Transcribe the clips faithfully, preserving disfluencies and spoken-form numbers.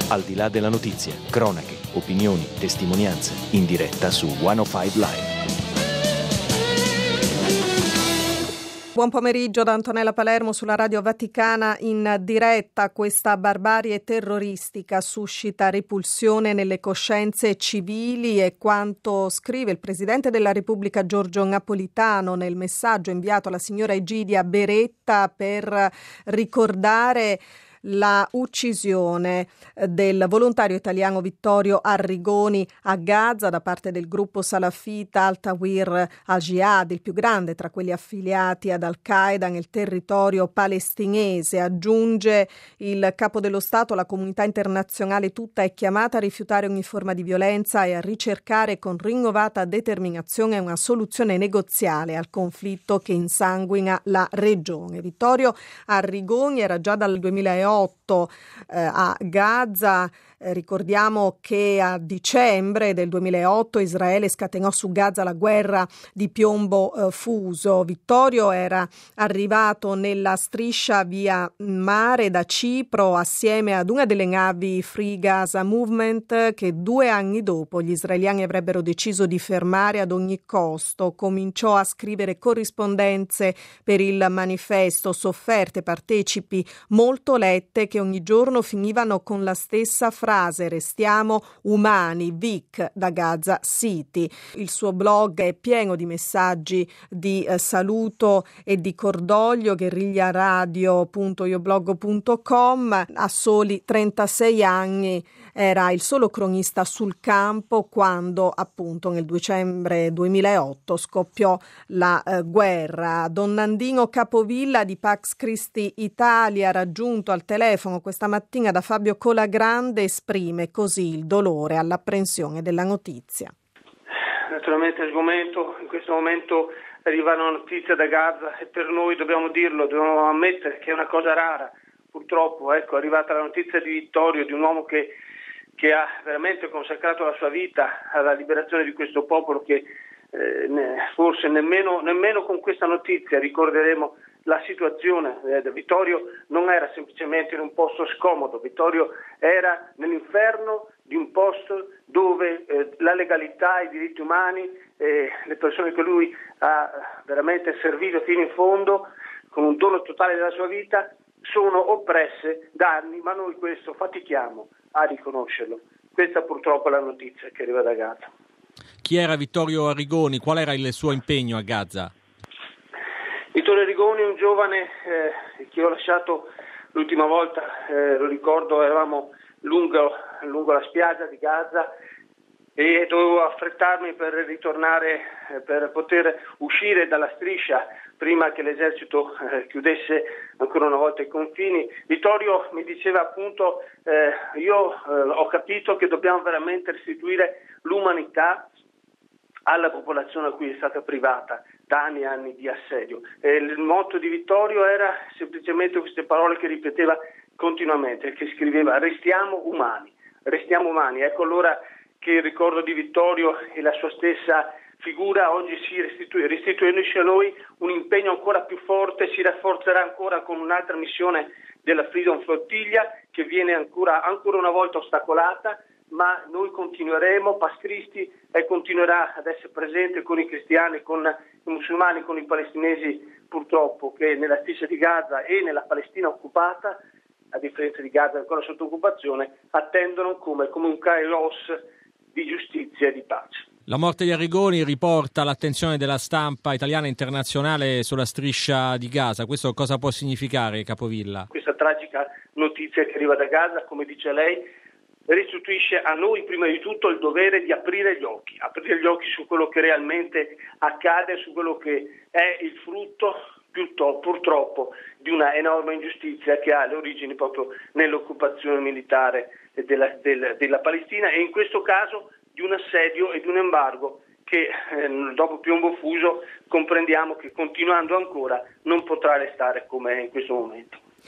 Al di là della notizia, cronache, opinioni, testimonianze, in diretta su centocinque Live. Buon pomeriggio da Antonella Palermo sulla Radio Vaticana in diretta. Questa barbarie terroristica suscita ripulsione nelle coscienze civili e quanto scrive il Presidente della Repubblica Giorgio Napolitano nel messaggio inviato alla signora Egidia Beretta per ricordare la uccisione del volontario italiano Vittorio Arrigoni a Gaza da parte del gruppo salafita Al-Tawir al-Jihad, il più grande tra quelli affiliati ad Al-Qaeda nel territorio palestinese. Aggiunge il capo dello Stato: la comunità internazionale tutta è chiamata a rifiutare ogni forma di violenza e a ricercare con rinnovata determinazione una soluzione negoziale al conflitto che insanguina la regione. Vittorio Arrigoni era già dal duemilaotto eh, a Gaza. Eh, ricordiamo che a dicembre del duemilaotto Israele scatenò su Gaza la guerra di piombo eh, fuso. Vittorio era arrivato nella striscia via mare da Cipro assieme ad una delle navi Free Gaza Movement che due anni dopo gli israeliani avrebbero deciso di fermare ad ogni costo. Cominciò a scrivere corrispondenze per il manifesto, sofferte, partecipi molto lette, che ogni giorno finivano con la stessa frase: restiamo umani, Vic da Gaza City. Il suo blog è pieno di messaggi di eh, saluto e di cordoglio. guerrigliaradio punto ioblog punto com. A soli trentasei anni era il solo cronista sul campo quando appunto nel dicembre duemilaotto scoppiò la eh, guerra. Don Nandino Capovilla di Pax Christi Italia, raggiunto al telefono questa mattina da Fabio Colagrande, esprime così il dolore all'apprensione della notizia. Naturalmente il momento, in questo momento arriva una notizia da Gaza e per noi, dobbiamo dirlo, dobbiamo ammettere che è una cosa rara. Purtroppo ecco, è arrivata la notizia di Vittorio, di un uomo che, che ha veramente consacrato la sua vita alla liberazione di questo popolo, che eh, ne, forse nemmeno, nemmeno con questa notizia ricorderemo la situazione. eh, Vittorio non era semplicemente in un posto scomodo, Vittorio era nell'inferno di un posto dove eh, la legalità, i diritti umani, eh, le persone che lui ha veramente servito fino in fondo con un dono totale della sua vita sono oppresse da anni, ma noi questo fatichiamo a riconoscerlo. Questa purtroppo è la notizia che arriva da Gaza. Chi era Vittorio Arrigoni? Qual era il suo impegno a Gaza? Vittorio Arrigoni è un giovane eh, che ho lasciato l'ultima volta, eh, lo ricordo, eravamo lungo, lungo la spiaggia di Gaza e dovevo affrettarmi per ritornare, eh, per poter uscire dalla striscia prima che l'esercito eh, chiudesse ancora una volta i confini. Vittorio mi diceva appunto, eh, io eh, ho capito che dobbiamo veramente restituire l'umanità alla popolazione a cui è stata privata da anni e anni di assedio. E il motto di Vittorio era semplicemente queste parole che ripeteva continuamente, che scriveva: restiamo umani, restiamo umani. Ecco allora che il ricordo di Vittorio e la sua stessa figura oggi si restituisce, restituisce a noi un impegno ancora più forte, si rafforzerà ancora con un'altra missione della Freedom Flottiglia che viene ancora, ancora una volta ostacolata, ma noi continueremo, Pax Christi e continuerà ad essere presente con i cristiani, con i musulmani, con i palestinesi purtroppo che nella striscia di Gaza e nella Palestina occupata, a differenza di Gaza ancora sotto occupazione, attendono come, come un kairos di giustizia e di pace. La morte di Arrigoni riporta l'attenzione della stampa italiana e internazionale sulla striscia di Gaza. Questo cosa può significare, Capovilla? Questa tragica notizia che arriva da Gaza, come dice lei, restituisce a noi prima di tutto il dovere di aprire gli occhi, aprire gli occhi su quello che realmente accade, su quello che è il frutto purtroppo di una enorme ingiustizia che ha le origini proprio nell'occupazione militare della, della, della Palestina e in questo caso di un assedio e di un embargo che eh, dopo piombo fuso comprendiamo che continuando ancora non potrà restare come è in questo momento.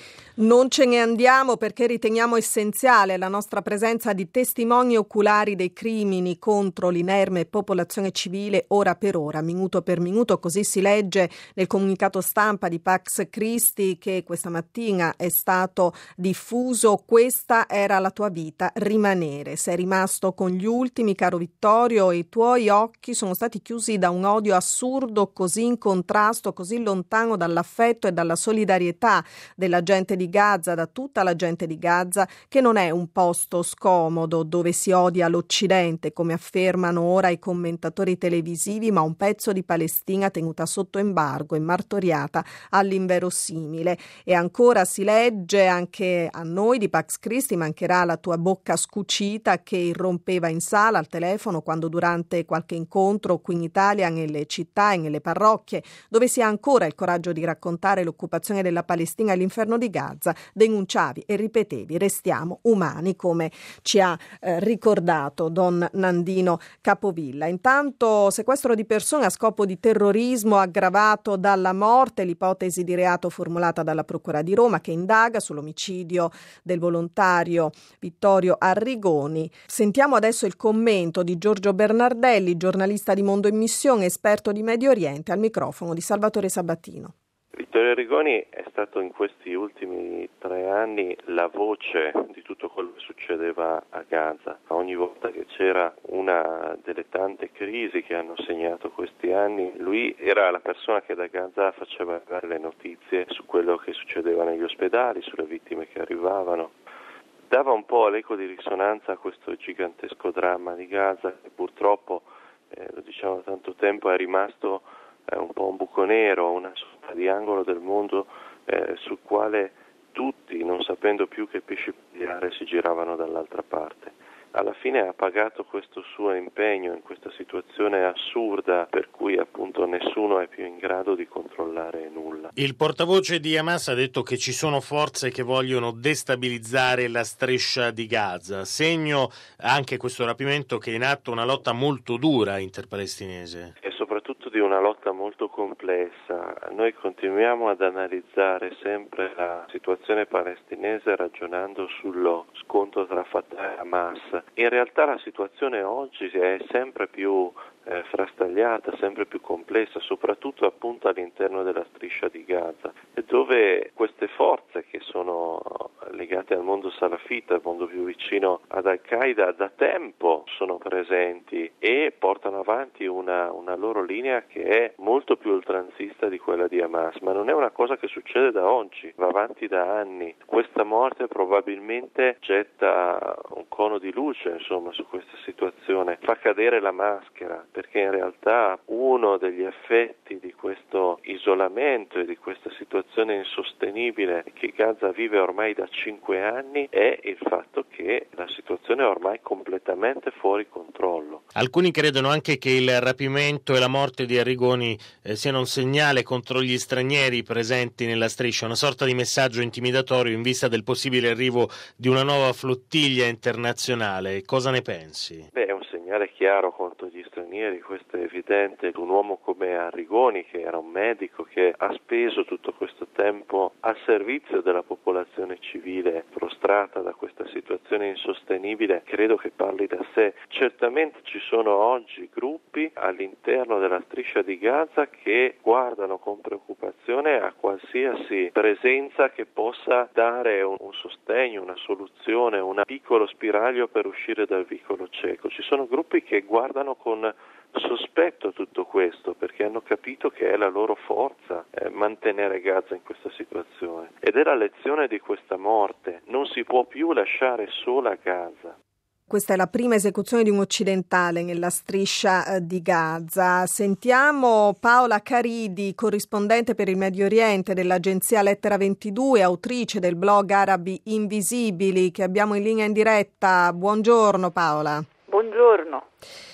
Non ce ne andiamo perché riteniamo essenziale la nostra presenza di testimoni oculari dei crimini contro l'inerme popolazione civile ora per ora, minuto per minuto, così si legge nel comunicato stampa di Pax Christi che questa mattina è stato diffuso. Questa era la tua vita, rimanere. Sei rimasto con gli ultimi, caro Vittorio, e i tuoi occhi sono stati chiusi da un odio assurdo, così in contrasto, così lontano dall'affetto e dalla solidarietà della gente di di Gaza, da tutta la gente di Gaza, che non è un posto scomodo dove si odia l'Occidente, come affermano ora i commentatori televisivi, ma un pezzo di Palestina tenuta sotto embargo e martoriata all'inverosimile. E ancora si legge: anche a noi di Pax Christi mancherà la tua bocca scucita che irrompeva in sala al telefono quando durante qualche incontro qui in Italia, nelle città e nelle parrocchie, dove si ha ancora il coraggio di raccontare l'occupazione della Palestina e l'inferno di Gaza, denunciavi e ripetevi: restiamo umani, come ci ha eh, ricordato Don Nandino Capovilla. Intanto sequestro di persone a scopo di terrorismo aggravato dalla morte, l'ipotesi di reato formulata dalla Procura di Roma che indaga sull'omicidio del volontario Vittorio Arrigoni. Sentiamo adesso il commento di Giorgio Bernardelli, giornalista di Mondo in Missione, esperto di Medio Oriente, al microfono di Salvatore Sabatino. Vittorio Arrigoni è stato in questi ultimi tre anni la voce di tutto quello che succedeva a Gaza. Ogni volta che c'era una delle tante crisi che hanno segnato questi anni, lui era la persona che da Gaza faceva arrivare le notizie su quello che succedeva negli ospedali, sulle vittime che arrivavano. Dava un po' l'eco di risonanza a questo gigantesco dramma di Gaza che purtroppo, eh, lo diciamo da tanto tempo, è rimasto eh, un po' un buco nero, una sorta di angolo del mondo eh, sul quale tutti, non sapendo più che pesci pigliare, si giravano dall'altra parte. Alla fine ha pagato questo suo impegno in questa situazione assurda per cui appunto nessuno è più in grado di controllare nulla. Il portavoce di Hamas ha detto che ci sono forze che vogliono destabilizzare la striscia di Gaza, segno anche questo rapimento che è in atto una lotta molto dura interpalestinese. E soprattutto di una lotta molto complessa. Noi continuiamo ad analizzare sempre la situazione palestinese ragionando sullo scontro tra Fatah e Hamas. In realtà la situazione oggi è sempre più eh, frastagliata, sempre più complessa, soprattutto appunto all'interno della striscia di Gaza, dove queste forze che sono legate al mondo salafita, al mondo più vicino ad Al-Qaeda, da tempo sono presenti e portano avanti una, una loro linea che è molto più oltranzista di quella di Hamas, ma non è una cosa che succede da oggi, va avanti da anni. Questa morte probabilmente getta un cono di luce, insomma, su questa situazione, fa cadere la maschera, perché in realtà uno degli effetti di questo isolamento e di questa situazione insostenibile che Gaza vive ormai da cinque anni è il fatto che la situazione è ormai completamente fuori controllo. Alcuni credono anche che il rapimento e la morte di Arrigoni eh, siano un segnale contro gli stranieri presenti nella striscia, una sorta di messaggio intimidatorio in vista del possibile arrivo di una nuova flottiglia internazionale. Cosa ne pensi? Beh, è un segnale chiaro contro gli stranieri, questo è evidente. Un uomo come Arrigoni, che era un medico che ha speso tutto questo tempo al servizio della popolazione civile prostrata da questa situazione insostenibile, credo che parli da sé. Certamente ci sono oggi gruppi all'interno della striscia di Gaza che guardano con preoccupazione a qualsiasi presenza che possa dare un, un sostegno, una soluzione, un piccolo spiraglio per uscire dal vicolo cieco. Ci sono gruppi che guardano con sospetto tutto questo perché hanno capito che è la loro forza eh, mantenere Gaza in questa situazione, ed è la lezione di questa morte: non si può più lasciare sola Gaza. Questa è la prima esecuzione di un occidentale nella striscia di Gaza. Sentiamo Paola Caridi, corrispondente per il Medio Oriente dell'agenzia Lettera ventidue, autrice del blog Arabi Invisibili, che abbiamo in linea in diretta. Buongiorno Paola. Buongiorno.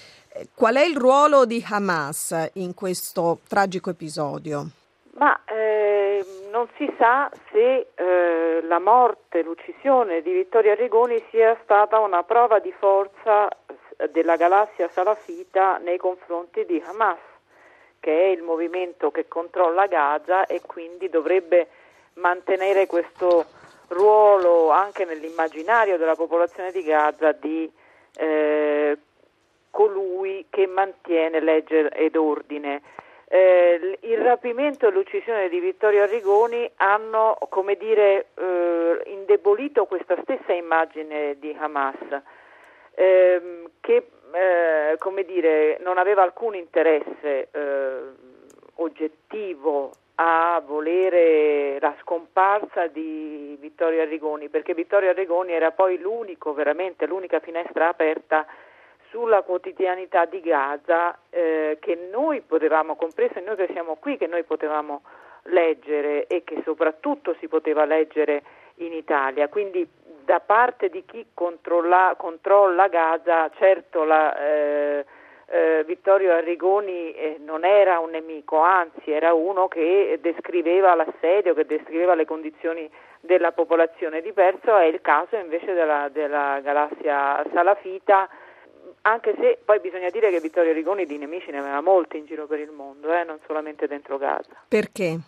Qual è il ruolo di Hamas in questo tragico episodio? Ma eh, non si sa se eh, la morte, l'uccisione di Vittorio Arrigoni sia stata una prova di forza della galassia salafita nei confronti di Hamas, che è il movimento che controlla Gaza e quindi dovrebbe mantenere questo ruolo anche nell'immaginario della popolazione di Gaza di eh, colui che mantiene legge ed ordine. Eh, il rapimento e l'uccisione di Vittorio Arrigoni hanno, come dire, eh, indebolito questa stessa immagine di Hamas, ehm, che eh, come dire, non aveva alcun interesse eh, oggettivo a volere la scomparsa di Vittorio Arrigoni, perché Vittorio Arrigoni era poi l'unico, veramente l'unica finestra aperta sulla quotidianità di Gaza eh, che noi potevamo, compreso noi che siamo qui, che noi potevamo leggere e che soprattutto si poteva leggere in Italia. Quindi da parte di chi controlla, controlla Gaza, certo la, eh, eh, Vittorio Arrigoni eh, non era un nemico, anzi era uno che descriveva l'assedio, che descriveva le condizioni della popolazione. Diverso è il caso invece della, della galassia salafita, anche se poi bisogna dire che Vittorio Arrigoni di nemici ne aveva molti in giro per il mondo, eh, non solamente dentro Gaza. Perché?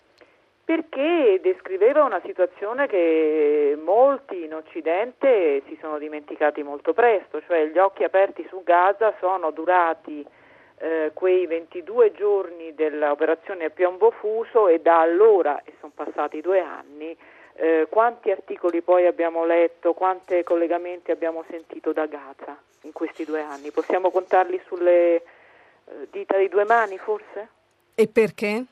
Perché descriveva una situazione che molti in Occidente si sono dimenticati molto presto, cioè gli occhi aperti su Gaza sono durati eh, quei ventidue giorni dell'operazione a piombo fuso e da allora, e sono passati due anni, eh, quanti articoli poi abbiamo letto, quanti collegamenti abbiamo sentito da Gaza in questi due anni? Possiamo contarli sulle eh, dita di due mani forse? E perché?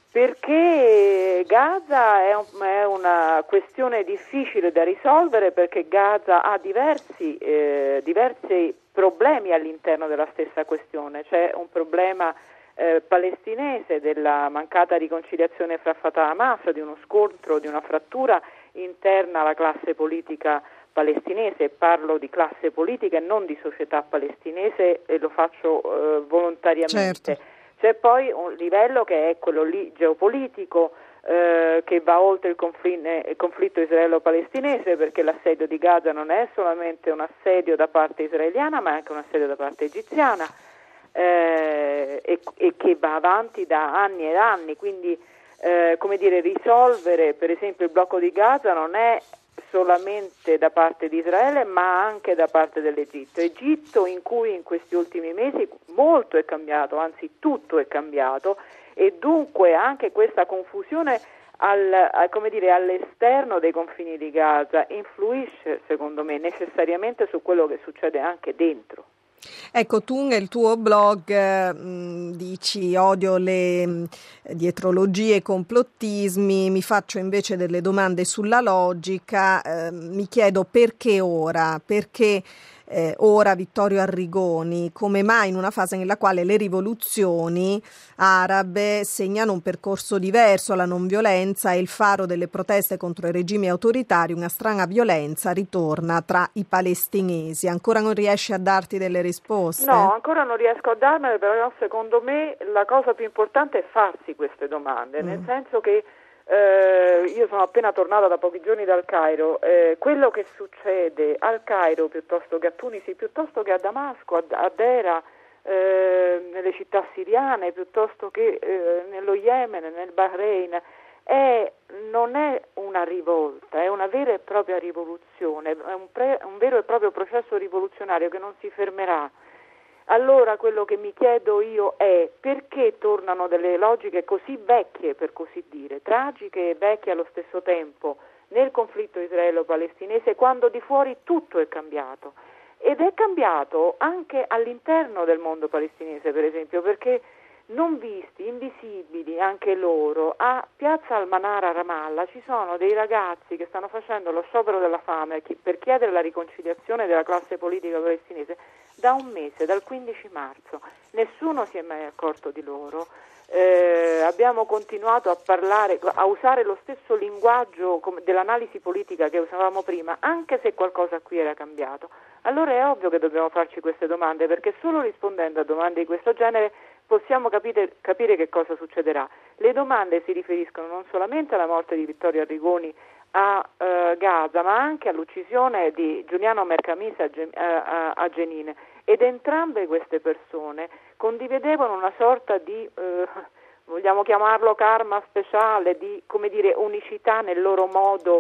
Perché Gaza è, un, è una questione difficile da risolvere, perché Gaza ha diversi, eh, diversi problemi all'interno della stessa questione. C'è un problema eh, palestinese della mancata riconciliazione fra Fatah e Hamas, di uno scontro, di una frattura interna alla classe politica palestinese, e parlo di classe politica e non di società palestinese, e lo faccio eh, volontariamente. Certo. C'è poi un livello che è quello lì geopolitico, eh, che va oltre il conflitto, il conflitto israelo-palestinese, perché l'assedio di Gaza non è solamente un assedio da parte israeliana, ma è anche un assedio da parte egiziana, eh, e, e che va avanti da anni ed anni. Quindi, eh, come dire, risolvere per esempio il blocco di Gaza non è solamente da parte di Israele, ma anche da parte dell'Egitto. Egitto in cui in questi ultimi mesi molto è cambiato, anzi tutto è cambiato, e dunque anche questa confusione al, a, come dire, all'esterno dei confini di Gaza influisce, secondo me, necessariamente su quello che succede anche dentro. Ecco, tu nel tuo blog eh, dici odio le mh, dietrologie e complottismi, mi faccio invece delle domande sulla logica, eh, mi chiedo perché ora, perché eh, ora Vittorio Arrigoni, come mai in una fase nella quale le rivoluzioni arabe segnano un percorso diverso alla non violenza e il faro delle proteste contro i regimi autoritari, una strana violenza, ritorna tra i palestinesi. Ancora non riesci a darti delle risposte? No, ancora non riesco a darmele, però secondo me la cosa più importante è farsi queste domande, mm. nel senso che eh, io sono appena tornata da pochi giorni dal Cairo, eh, quello che succede al Cairo piuttosto che a Tunisi, piuttosto che a Damasco, a, a Dera, eh, nelle città siriane, piuttosto che eh, nello Yemen, nel Bahrain, è, non è una rivolta, è una vera e propria rivoluzione, è un, pre, un vero e proprio processo rivoluzionario che non si fermerà. Allora quello che mi chiedo io è perché tornano delle logiche così vecchie, per così dire, tragiche e vecchie allo stesso tempo, nel conflitto israelo-palestinese, quando di fuori tutto è cambiato. Ed è cambiato anche all'interno del mondo palestinese, per esempio, perché non visti, invisibili anche loro, a Piazza Al-Manara a Ramallah ci sono dei ragazzi che stanno facendo lo sciopero della fame per chiedere la riconciliazione della classe politica palestinese da un mese, dal quindici marzo. Nessuno si è mai accorto di loro. Eh, abbiamo continuato a parlare, a usare lo stesso linguaggio dell'analisi politica che usavamo prima, anche se qualcosa qui era cambiato. Allora è ovvio che dobbiamo farci queste domande, perché solo rispondendo a domande di questo genere possiamo capire, capire che cosa succederà. Le domande si riferiscono non solamente alla morte di Vittorio Arrigoni a uh, Gaza, ma anche all'uccisione di Giuliano Mercamis a, Gen- a, a Jenin, ed entrambe queste persone condividevano una sorta di, uh, vogliamo chiamarlo karma speciale, di, come dire, unicità nel loro modo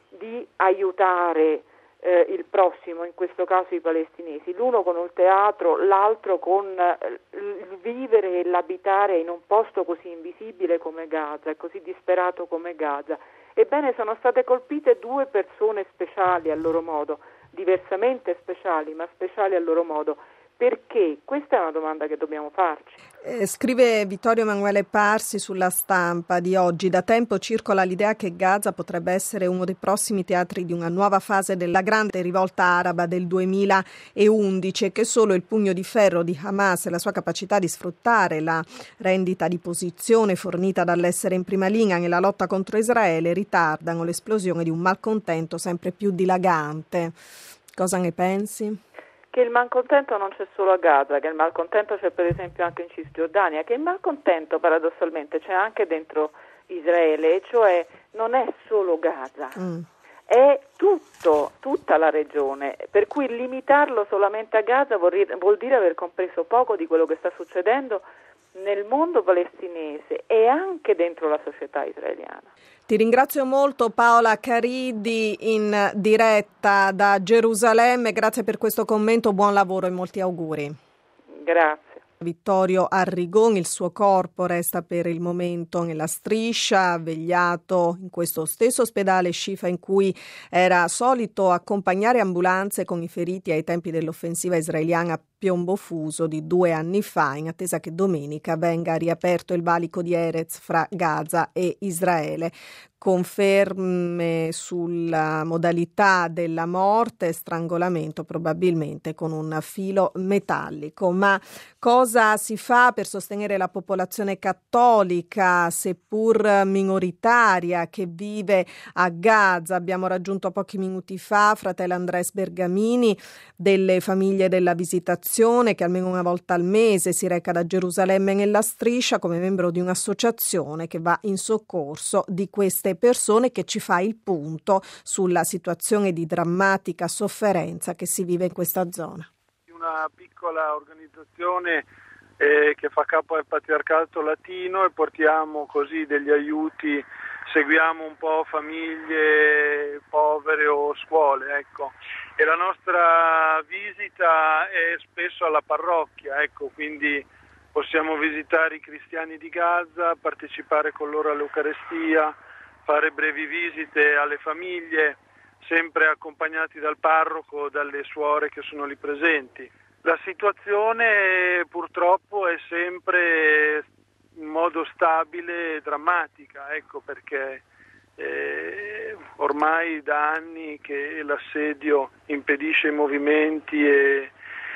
di aiutare eh, il prossimo, in questo caso i palestinesi, l'uno con il teatro, l'altro con eh, il vivere e l'abitare in un posto così invisibile come Gaza e così disperato come Gaza. Ebbene, sono state colpite due persone speciali a loro modo, diversamente speciali, ma speciali a loro modo. Perché? Questa è una domanda che dobbiamo farci. Eh, scrive Vittorio Emanuele Parsi sulla Stampa di oggi: da tempo circola l'idea che Gaza potrebbe essere uno dei prossimi teatri di una nuova fase della grande rivolta araba del duemilaundici e che solo il pugno di ferro di Hamas e la sua capacità di sfruttare la rendita di posizione fornita dall'essere in prima linea nella lotta contro Israele ritardano l'esplosione di un malcontento sempre più dilagante. Cosa ne pensi? Che il malcontento non c'è solo a Gaza, che il malcontento c'è per esempio anche in Cisgiordania, che il malcontento paradossalmente c'è anche dentro Israele, cioè non è solo Gaza, mm. è tutto, tutta la regione, per cui limitarlo solamente a Gaza vuol dire aver compreso poco di quello che sta succedendo nel mondo palestinese e anche dentro la società israeliana. Ti ringrazio molto Paola Caridi in diretta da Gerusalemme, grazie per questo commento, buon lavoro e molti auguri. Grazie. Vittorio Arrigon, il suo corpo resta per il momento nella Striscia, vegliato in questo stesso ospedale Shifa in cui era solito accompagnare ambulanze con i feriti ai tempi dell'offensiva israeliana a piombo fuso di due anni fa, in attesa che domenica venga riaperto il valico di Erez fra Gaza e Israele. Conferme sulla modalità della morte, strangolamento probabilmente con un filo metallico. Ma cosa si fa per sostenere la popolazione cattolica, seppur minoritaria, che vive a Gaza? Abbiamo raggiunto pochi minuti fa fratello Andres Bergamini delle famiglie della Visitazione, che almeno una volta al mese si reca da Gerusalemme nella Striscia come membro di un'associazione che va in soccorso di queste persone, che ci fa il punto sulla situazione di drammatica sofferenza che si vive in questa zona. Una piccola organizzazione eh, che fa capo al Patriarcato Latino e portiamo così degli aiuti, seguiamo un po' famiglie povere o scuole, ecco. E la nostra visita è spesso alla parrocchia, ecco, quindi possiamo visitare i cristiani di Gaza, partecipare con loro all'Eucarestia, fare brevi visite alle famiglie, sempre accompagnati dal parroco o dalle suore che sono lì presenti. La situazione purtroppo è sempre in modo stabile e drammatica, ecco perché eh, ormai da anni che l'assedio impedisce i movimenti e,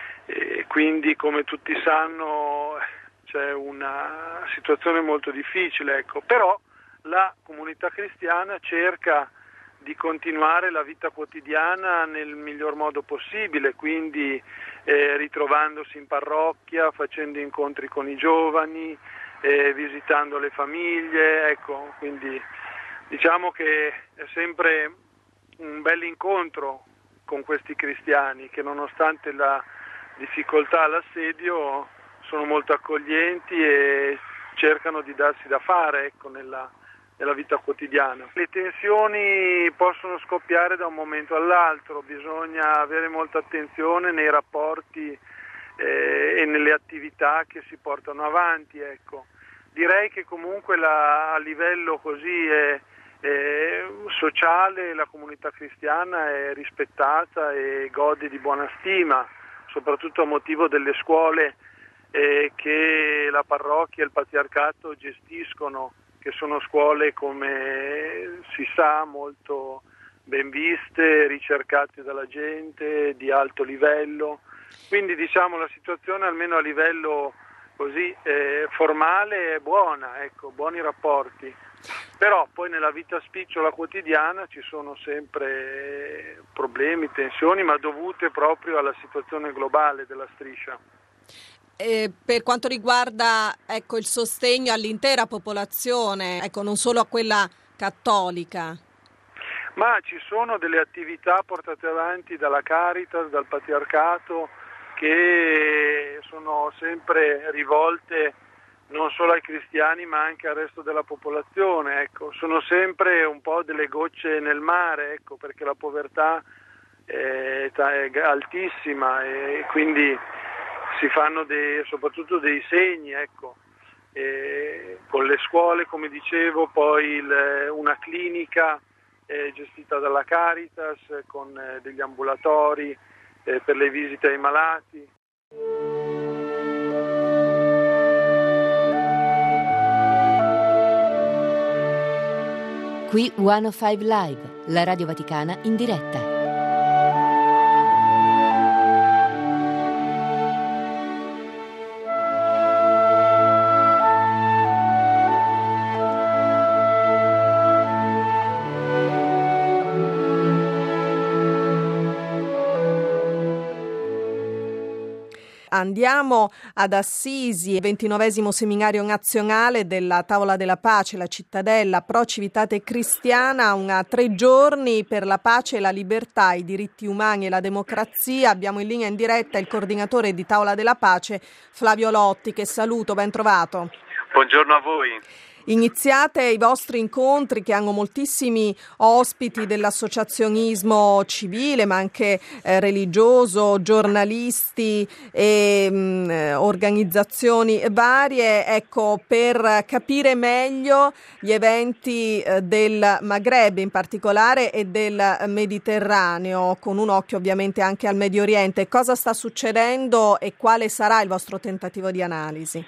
e quindi, come tutti sanno, c'è una situazione molto difficile, ecco. Però la comunità cristiana cerca di continuare la vita quotidiana nel miglior modo possibile, quindi eh, ritrovandosi in parrocchia, facendo incontri con i giovani, eh, visitando le famiglie, ecco, quindi diciamo che è sempre un bel incontro con questi cristiani che, nonostante la difficoltà all'assedio, sono molto accoglienti e cercano di darsi da fare, ecco, nella nella vita quotidiana. Le tensioni possono scoppiare da un momento all'altro, bisogna avere molta attenzione nei rapporti eh, e nelle attività che si portano avanti, ecco. Direi che comunque la, a livello così eh, eh, sociale la comunità cristiana è rispettata e gode di buona stima, soprattutto a motivo delle scuole eh, che la parrocchia e il patriarcato gestiscono, che sono scuole, come si sa, molto ben viste, ricercate dalla gente, di alto livello. Quindi diciamo la situazione, almeno a livello così eh, formale, è buona, ecco, buoni rapporti. Però poi nella vita spicciola quotidiana ci sono sempre problemi, tensioni, ma dovute proprio alla situazione globale della Striscia. Eh, per quanto riguarda ecco, il sostegno all'intera popolazione, ecco, non solo a quella cattolica. Ma ci sono delle attività portate avanti dalla Caritas, dal Patriarcato, che sono sempre rivolte non solo ai cristiani ma anche al resto della popolazione, ecco. Sono sempre un po' delle gocce nel mare, ecco, perché la povertà è, è altissima e quindi si fanno dei, soprattutto dei segni, ecco. E con le scuole, come dicevo, poi il, una clinica eh, gestita dalla Caritas con eh, degli ambulatori eh, per le visite ai malati. Qui centocinque Live, la Radio Vaticana in diretta. Andiamo ad Assisi, ventinovesimo seminario nazionale della Tavola della Pace, la cittadella Pro Civitate Cristiana, una tre giorni per la pace e la libertà, i diritti umani e la democrazia. Abbiamo in linea in diretta il coordinatore di Tavola della Pace, Flavio Lotti, che saluto, ben trovato. Buongiorno a voi. Iniziate i vostri incontri che hanno moltissimi ospiti dell'associazionismo civile ma anche eh, religioso, giornalisti e mh, organizzazioni varie, ecco, per capire meglio gli eventi eh, del Maghreb in particolare e del Mediterraneo, con un occhio ovviamente anche al Medio Oriente. Cosa sta succedendo e quale sarà il vostro tentativo di analisi?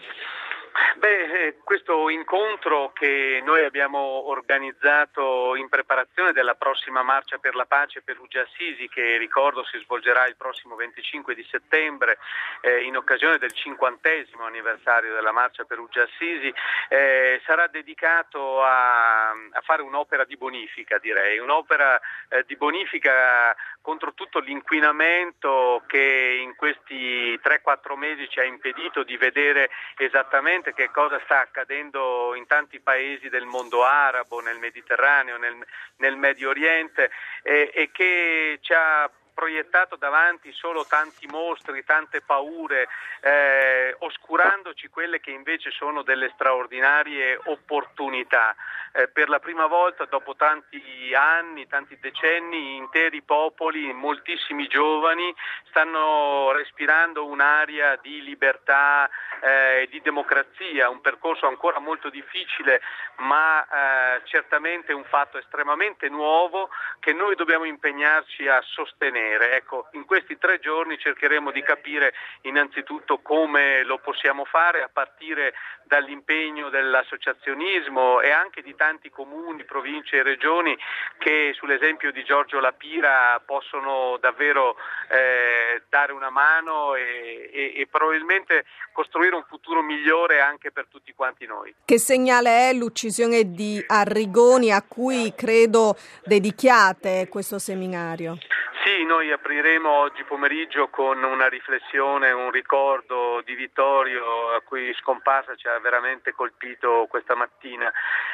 Beh, questo incontro che noi abbiamo organizzato in preparazione della prossima Marcia per la Pace Perugia Assisi, che ricordo si svolgerà il prossimo venticinque di settembre eh, in occasione del cinquantesimo anniversario della Marcia Perugia Assisi, eh, sarà dedicato a, a fare un'opera di bonifica, direi, un'opera eh, di bonifica contro tutto l'inquinamento che in questi tre quattro mesi ci ha impedito di vedere esattamente che cosa sta accadendo in tanti paesi del mondo arabo, nel Mediterraneo, nel, nel Medio Oriente e, e che ci ha proiettato davanti solo tanti mostri, tante paure, eh, oscurandoci quelle che invece sono delle straordinarie opportunità. Eh, per la prima volta dopo tanti anni, tanti decenni, interi popoli, moltissimi giovani stanno respirando un'aria di libertà e eh, di democrazia, un percorso ancora molto difficile ma eh, certamente un fatto estremamente nuovo che noi dobbiamo impegnarci a sostenere. Ecco, in questi tre giorni cercheremo di capire innanzitutto come lo possiamo fare a partire dall'impegno dell'associazionismo e anche di tanti comuni, province e regioni che sull'esempio di Giorgio La Pira possono davvero eh, dare una mano e, e, e probabilmente costruire un futuro migliore anche per tutti quanti noi. Che segnale è l'uccisione di Arrigoni, a cui credo dedichiate questo seminario? Sì, noi apriremo oggi pomeriggio con una riflessione, un ricordo di Vittorio, a cui scomparsa ci ha veramente colpito questa mattina.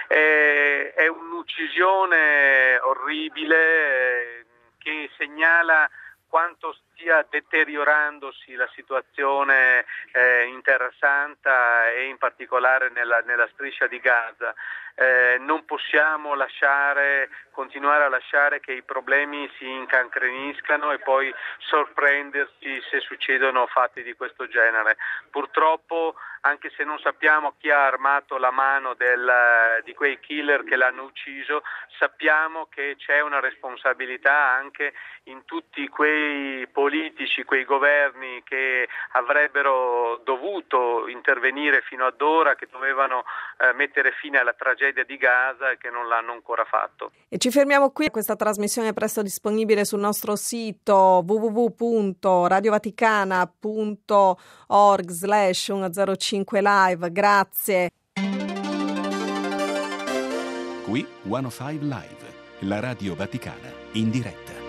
È, è un'uccisione orribile che segnala quanto stia deteriorandosi la situazione eh, in Terra Santa e in particolare nella, nella striscia di Gaza. Eh, non possiamo lasciare, continuare a lasciare che i problemi si incancreniscano e poi sorprenderci se succedono fatti di questo genere. Purtroppo, anche se non sappiamo chi ha armato la mano del, di quei killer che l'hanno ucciso, sappiamo che c'è una responsabilità anche in tutti quei politici, quei governi che avrebbero dovuto intervenire fino ad ora, che dovevano eh, mettere fine alla tragedia di Gaza e che non l'hanno ancora fatto. E ci fermiamo qui. Questa trasmissione è presto disponibile sul nostro sito w w w punto radiovaticana punto org slash centocinque live. Grazie. Qui centocinque Live, la Radio Vaticana in diretta.